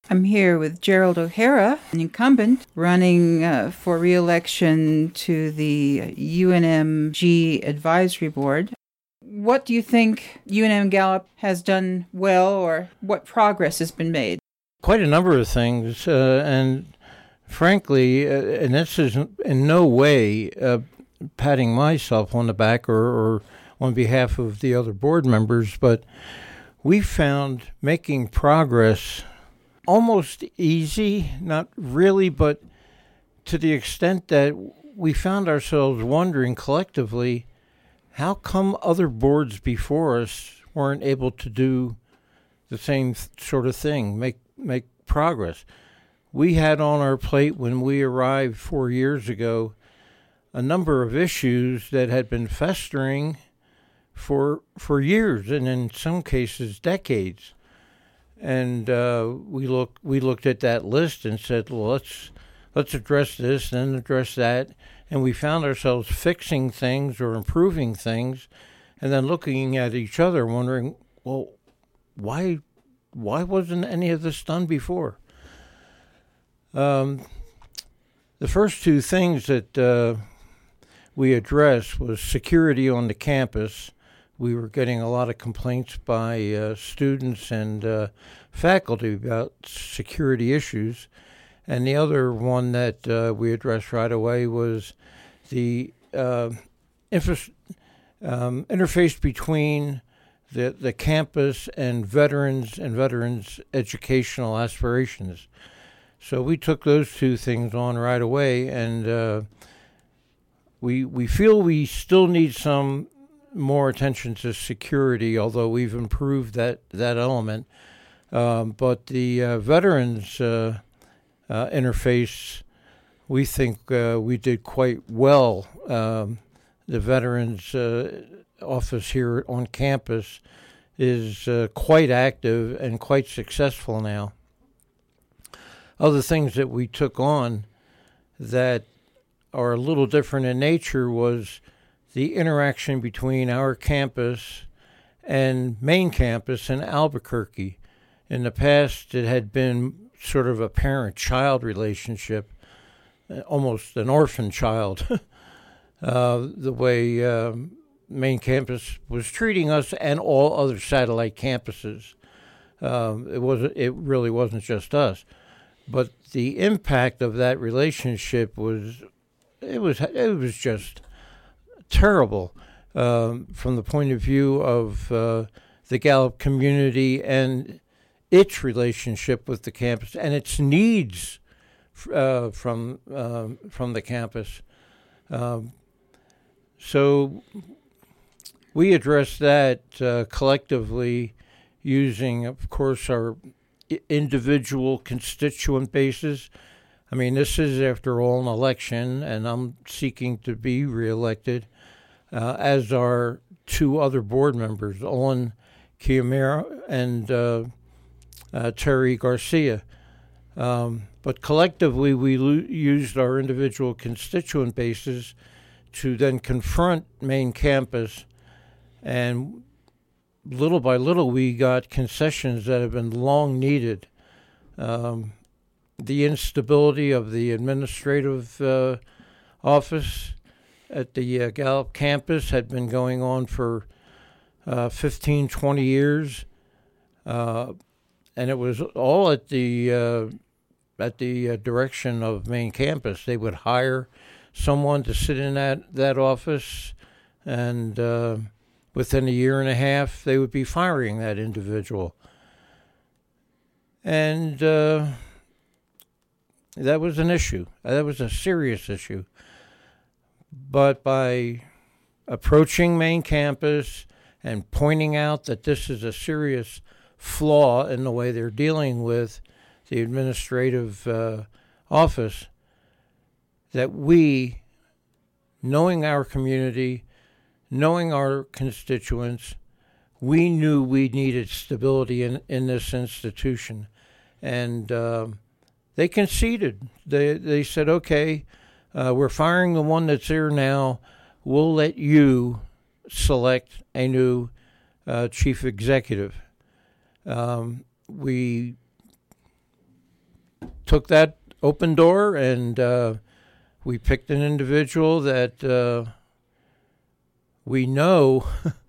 I'm here with Gerald O'Hara, an incumbent running for re-election to the UNMG Advisory Board. What do you think UNM Gallup has done well, or what progress has been made? Quite a number of things, and frankly, and this is in no way patting myself on the back or on behalf of the other board members, but we found making progress almost easy, not really, but to the extent that we found ourselves wondering collectively, how come other boards before us weren't able to do the same sort of thing, make progress? We had on our plate when we arrived 4 years ago a number of issues that had been festering for years, and in some cases decades. And we looked at that list and said, well, let's address this and address that. And we found ourselves fixing things or improving things, and then looking at each other wondering, well, why wasn't any of this done before? The first two things that we addressed was security on the campus. We were getting a lot of complaints by students and faculty about security issues. And the other one that we addressed right away was the interface between the campus and veterans' educational aspirations. So we took those two things on right away, and we feel we still need some more attention to security, although we've improved that element. But the veterans interface, we think we did quite well. The veterans office here on campus is quite active and quite successful now. Other things that we took on that are a little different in nature was the interaction between our campus and main campus in Albuquerque. In the past, it had been sort of a parent-child relationship, almost an orphan child, the way main campus was treating us and all other satellite campuses. It really wasn't just us. But the impact of that relationship was just terrible from the point of view of the Gallup community and its relationship with the campus and its needs from the campus. So we addressed that collectively using, of course, our individual constituent bases. I mean, this is, after all, an election, and I'm seeking to be reelected, as are two other board members, Owen Kiamera and Terry Garcia. But collectively, we used our individual constituent bases to then confront main campus, and little by little, we got concessions that have been long needed. The instability of the administrative office at the Gallup campus had been going on for 15, 20 years, and it was all at the direction of main campus. They would hire someone to sit in that office, and within a year and a half, they would be firing that individual. And that was an issue. That was a serious issue. But by approaching main campus and pointing out that this is a serious flaw in the way they're dealing with the administrative office, that we, knowing our community, knowing our constituents, we knew we needed stability in this institution. And they conceded. They said, okay, we're firing the one that's here now. We'll let you select a new chief executive. We took that open door, and we picked an individual that we know.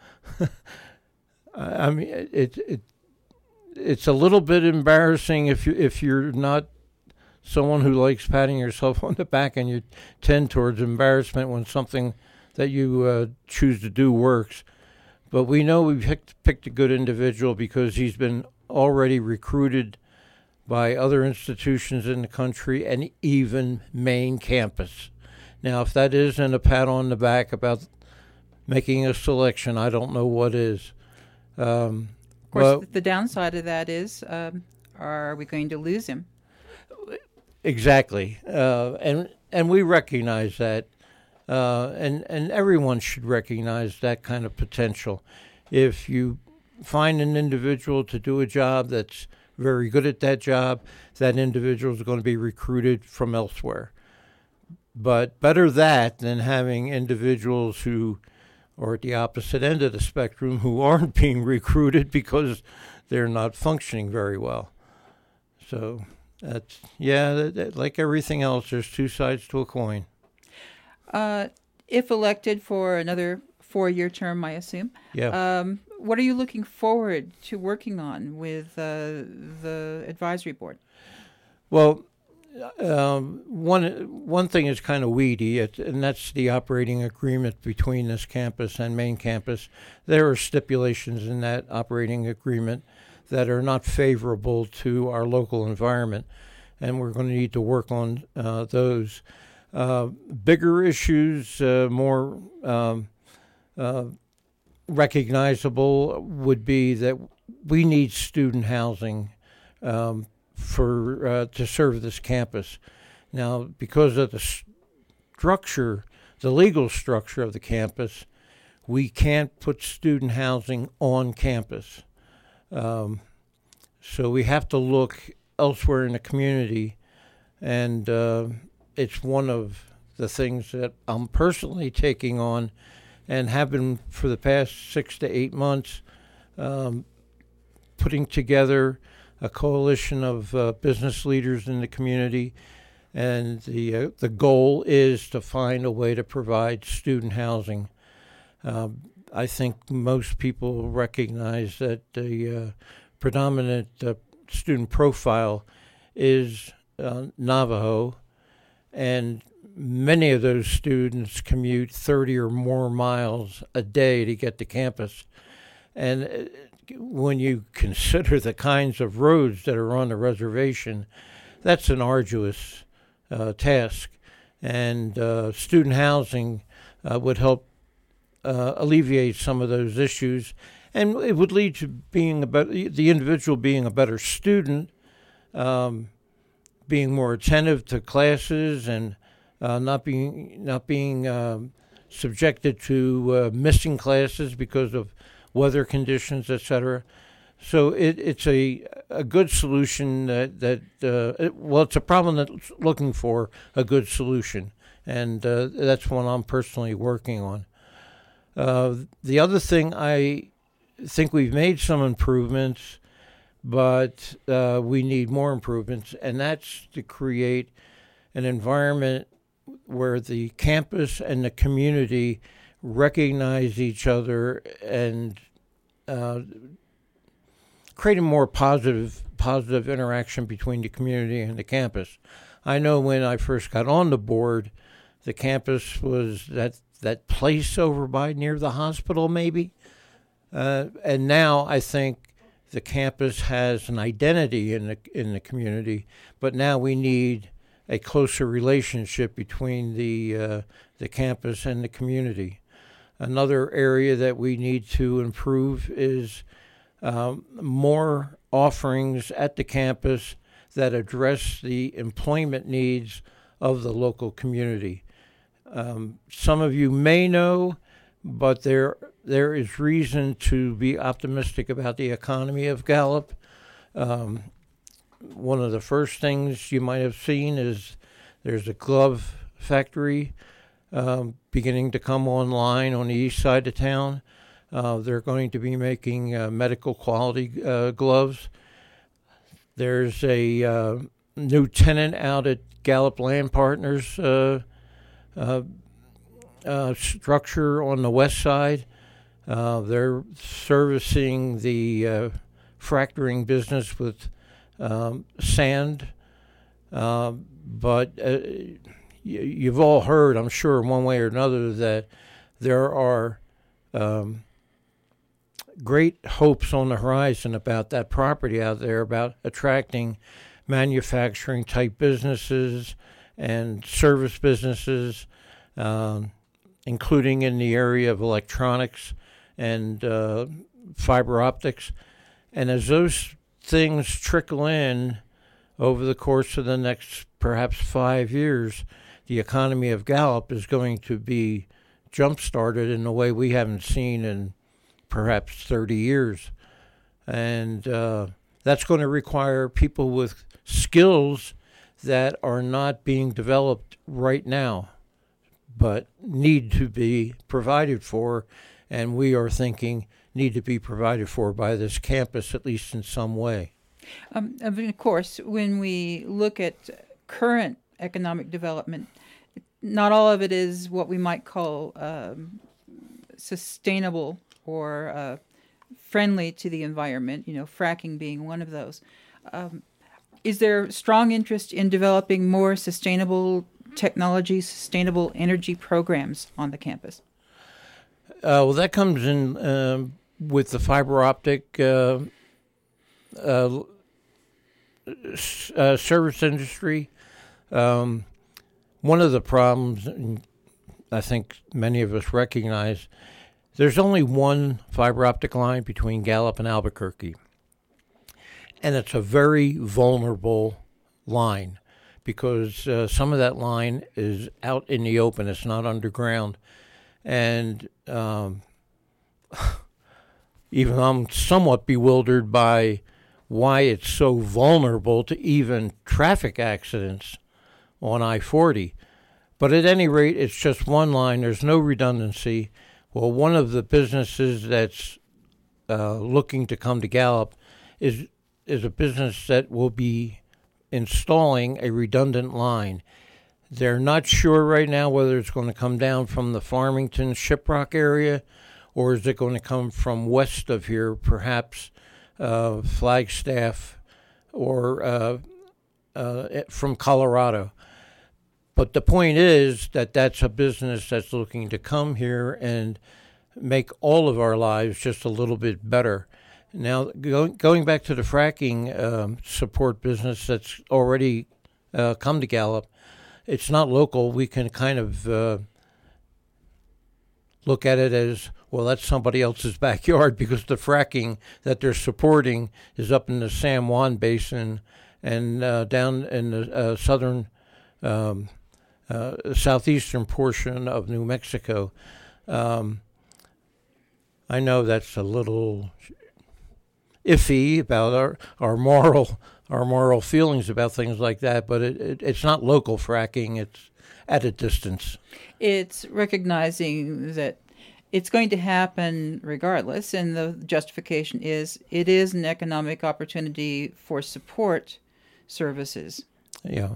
I mean, it's a little bit embarrassing if you're not someone who likes patting yourself on the back, and you tend towards embarrassment when something that you choose to do works. But we know we picked a good individual because he's been already recruited by other institutions in the country and even Maine campus. Now, if that isn't a pat on the back about making a selection, I don't know what is. Of course, the downside of that is, are we going to lose him? Exactly, and we recognize that, and everyone should recognize that kind of potential. If you find an individual to do a job that's very good at that job, that individual is going to be recruited from elsewhere. But better that than having individuals who are at the opposite end of the spectrum who aren't being recruited because they're not functioning very well. So that's, like everything else, there's two sides to a coin. If elected for another 4-year term, I assume. Yeah. What are you looking forward to working on with the advisory board? Well, one thing is kind of weedy, and that's the operating agreement between this campus and Maine campus. There are stipulations in that operating agreement that are not favorable to our local environment, and we're going to need to work on those. Bigger issues, more recognizable, would be that we need student housing to serve this campus. Now, because of the structure, the legal structure of the campus, we can't put student housing on campus. So we have to look elsewhere in the community, and it's one of the things that I'm personally taking on and have been for the past 6 to 8 months, putting together a coalition of business leaders in the community, and the goal is to find a way to provide student housing. I think most people recognize that the predominant student profile is Navajo, and many of those students commute 30 or more miles a day to get to campus. And when you consider the kinds of roads that are on the reservation, that's an arduous task. And student housing would help alleviate some of those issues. And it would lead to the individual being a better student, being more attentive to classes, and not being subjected to missing classes because of weather conditions, etc. So it's a good solution it's a problem that's looking for a good solution, and that's one I'm personally working on. The other thing, I think we've made some improvements, but we need more improvements, and that's to create an environment where the campus and the community recognize each other and create a more positive interaction between the community and the campus. I know when I first got on the board, the campus was that place over by near the hospital, maybe. And now I think the campus has an identity in the community, but now we need a closer relationship between the campus and the community. Another area that we need to improve is more offerings at the campus that address the employment needs of the local community. Some of you may know, but there is reason to be optimistic about the economy of Gallup. One of the first things you might have seen is there's a glove factory beginning to come online on the east side of town. They're going to be making medical quality gloves. There's a new tenant out at Gallup Land Partners structure on the west side. They're servicing the fracturing business with sand. But you've all heard, I'm sure, one way or another, that there are great hopes on the horizon about that property out there, about attracting manufacturing type businesses and service businesses, including in the area of electronics and fiber optics. And as those things trickle in over the course of the next perhaps 5 years, the economy of Gallup is going to be jump-started in a way we haven't seen in perhaps 30 years. And that's going to require people with skills that are not being developed right now, but need to be provided for, and we are thinking need to be provided for by this campus, at least in some way. Of course, when we look at current economic development, not all of it is what we might call sustainable or friendly to the environment, fracking being one of those. Is there strong interest in developing more sustainable technology, sustainable energy programs on the campus? Well, that comes in with the fiber optic service industry. One of the problems, and I think many of us recognize, there's only one fiber optic line between Gallup and Albuquerque. And it's a very vulnerable line because some of that line is out in the open. It's not underground. And even I'm somewhat bewildered by why it's so vulnerable to even traffic accidents on I-40. But at any rate, it's just one line. There's no redundancy. Well, one of the businesses that's looking to come to Gallup is a business that will be installing a redundant line. They're not sure right now whether it's going to come down from the Farmington Shiprock area or is it going to come from west of here, perhaps Flagstaff or from Colorado. But the point is that that's a business that's looking to come here and make all of our lives just a little bit better. Now, going back to the fracking support business that's already come to Gallup, it's not local. We can kind of look at it as, well, that's somebody else's backyard because the fracking that they're supporting is up in the San Juan Basin and down in the southern southeastern portion of New Mexico. I know that's a little iffy about our moral feelings about things like that, but it's not local fracking. It's at a distance. It's recognizing that it's going to happen regardless, and the justification is it is an economic opportunity for support services. Yeah.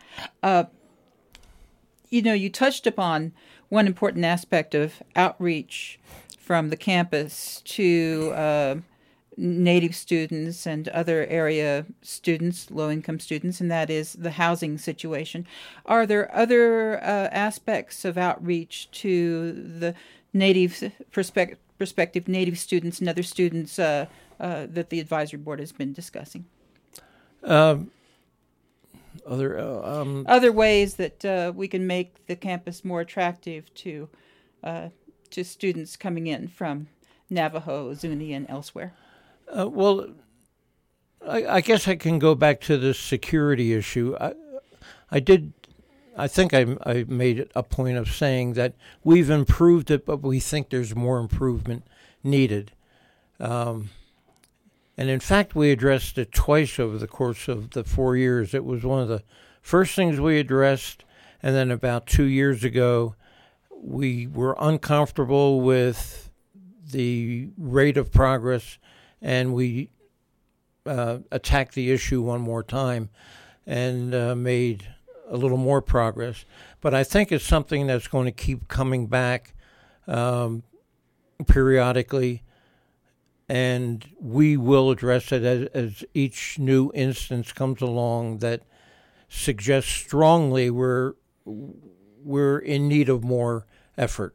You touched upon one important aspect of outreach from the campus to Native students and other area students, low-income students, and that is the housing situation. Are there other aspects of outreach to the Native prospective Native students and other students that the advisory board has been discussing? Other ways that we can make the campus more attractive to students coming in from Navajo, Zuni, and elsewhere. Well, I guess I can go back to the security issue. I think I made a point of saying that we've improved it, but we think there's more improvement needed. And in fact, we addressed it twice over the course of the 4 years. It was one of the first things we addressed, and then about 2 years ago, we were uncomfortable with the rate of progress, and we attacked the issue one more time. and made a little more progress. But I think it's something that's going to keep coming back periodically, and we will address it as each new instance comes along that suggests strongly we're in need of more effort.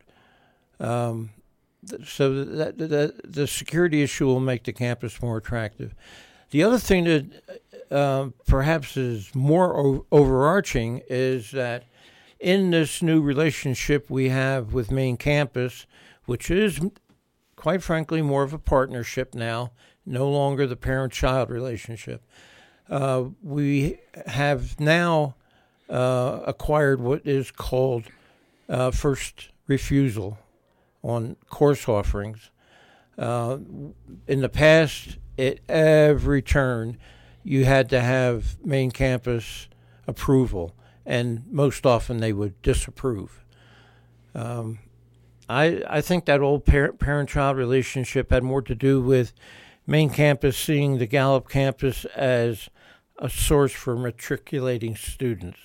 So that the security issue will make the campus more attractive. The other thing that perhaps is more overarching is that in this new relationship we have with Main Campus, which is, quite frankly, more of a partnership now, no longer the parent-child relationship, we have now acquired what is called first refusal on course offerings. In the past, at every turn, you had to have Main Campus approval, and most often they would disapprove. I think that old parent-child relationship had more to do with Main Campus seeing the Gallup campus as a source for matriculating students.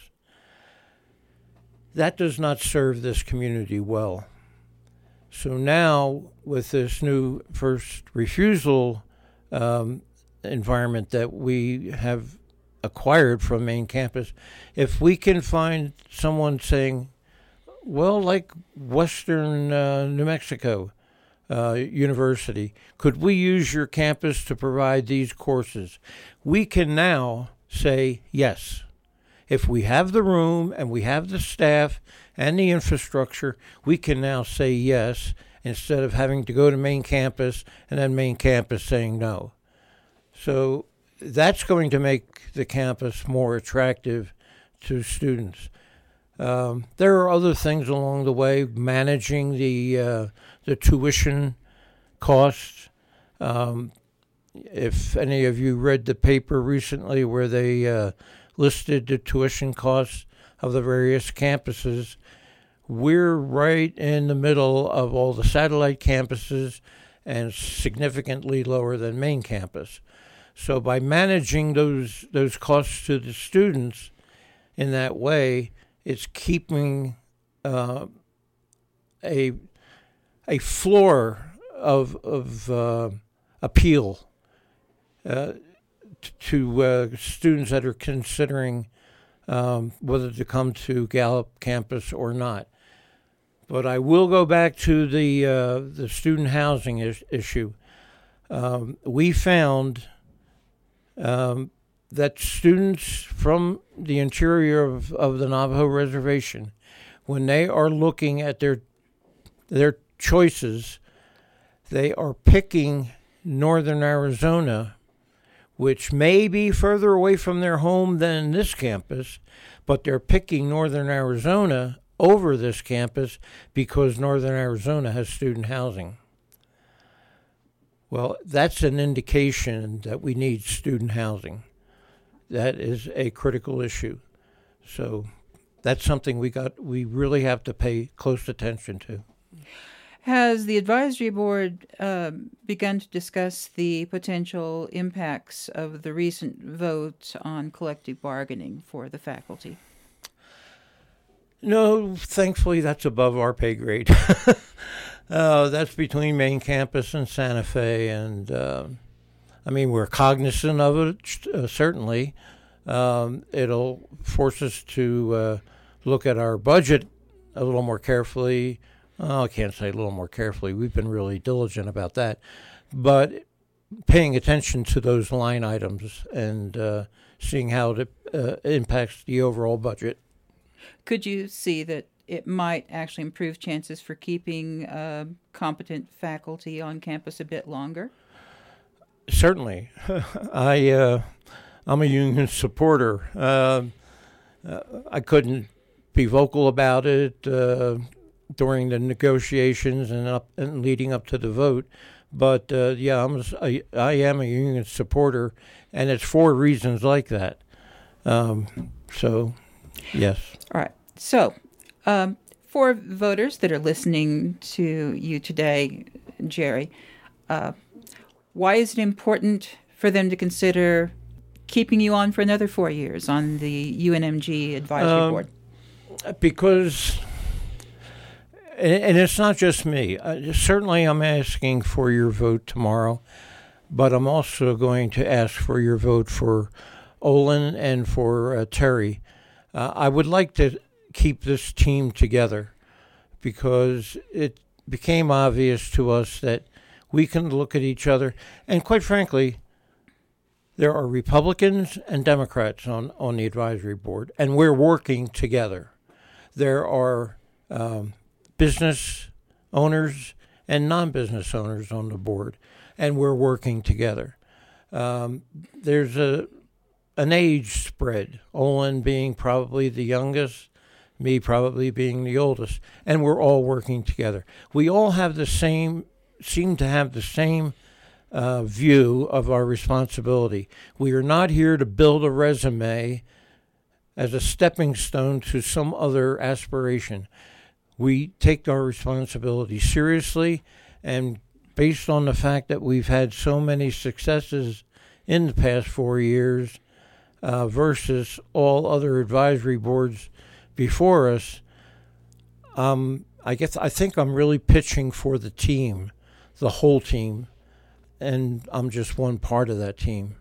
That does not serve this community well. So now, with this new first refusal environment that we have acquired from Main Campus, if we can find someone saying, well, like Western New Mexico University, could we use your campus to provide these courses? We can now say yes. If we have the room and we have the staff and the infrastructure, we can now say yes instead of having to go to Main Campus and then Main Campus saying no. So that's going to make the campus more attractive to students. There are other things along the way, managing the tuition costs. If any of you read the paper recently where they listed the tuition costs of the various campuses, we're right in the middle of all the satellite campuses and significantly lower than Main Campus. So by managing those costs to the students in that way, it's keeping a floor of appeal to students that are considering whether to come to Gallup campus or not. But I will go back to the student housing issue. We found that students from the interior of the Navajo Reservation, when they are looking at their choices, they are picking northern Arizona, which may be further away from their home than this campus, but they're picking northern Arizona over this campus because northern Arizona has student housing. Well, that's an indication that we need student housing. That is a critical issue. So that's something we really have to pay close attention to. Has the advisory board begun to discuss the potential impacts of the recent vote on collective bargaining for the faculty? No, thankfully that's above our pay grade. That's between Main Campus and Santa Fe, and we're cognizant of it, certainly. It'll force us to look at our budget a little more carefully. I can't say a little more carefully. We've been really diligent about that. But paying attention to those line items and seeing how it impacts the overall budget. Could you see that it might actually improve chances for keeping competent faculty on campus a bit longer? Certainly. I'm a union supporter. I couldn't be vocal about it during the negotiations and leading up to the vote, but I am a union supporter, and it's for reasons like that. So, yes. All right. So, for voters that are listening to you today, Jerry, why is it important for them to consider keeping you on for another 4 years on the UNMG advisory board? Because, and it's not just me. Certainly I'm asking for your vote tomorrow, but I'm also going to ask for your vote for Olin and for Terry. I would like to keep this team together because it became obvious to us that we can look at each other. And quite frankly, there are Republicans and Democrats on the advisory board, and we're working together. There are business owners and non-business owners on the board, and we're working together. There's an age spread, Olin being probably the youngest, me probably being the oldest, and we're all working together. We all have seem to have the same view of our responsibility. We are not here to build a resume as a stepping stone to some other aspiration. We take our responsibility seriously, and based on the fact that we've had so many successes in the past 4 years versus all other advisory boards before us, I think I'm really pitching for the team, the whole team, and I'm just one part of that team.